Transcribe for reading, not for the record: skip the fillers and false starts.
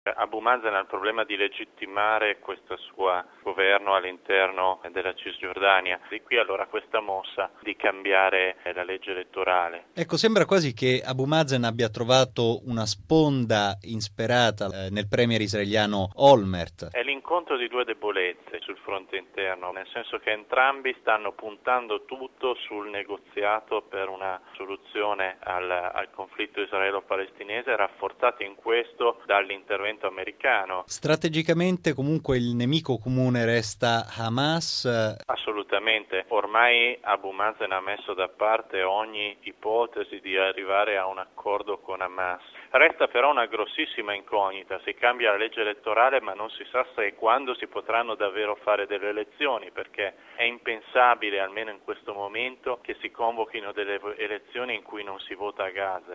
Abu Mazen ha il problema di legittimare questo suo governo all'interno della Cisgiordania. Di qui allora questa mossa di cambiare la legge elettorale. Ecco, sembra quasi che Abu Mazen abbia trovato una sponda insperata nel premier israeliano Olmert. È l'incontro di due debolezze sul fronte interno, nel senso che entrambi stanno puntando tutto sul negoziato per una soluzione al conflitto israelo-palestinese, rafforzati in questo dall'intervento americano. Strategicamente comunque il nemico comune resta Hamas. Assolutamente, ormai Abu Mazen ha messo da parte ogni ipotesi di arrivare a un accordo con Hamas. Resta però una grossissima incognita, si cambia la legge elettorale ma non si sa se e quando si potranno davvero fare delle elezioni, perché è impensabile, almeno in questo momento, che si convochino delle elezioni in cui non si vota a Gaza.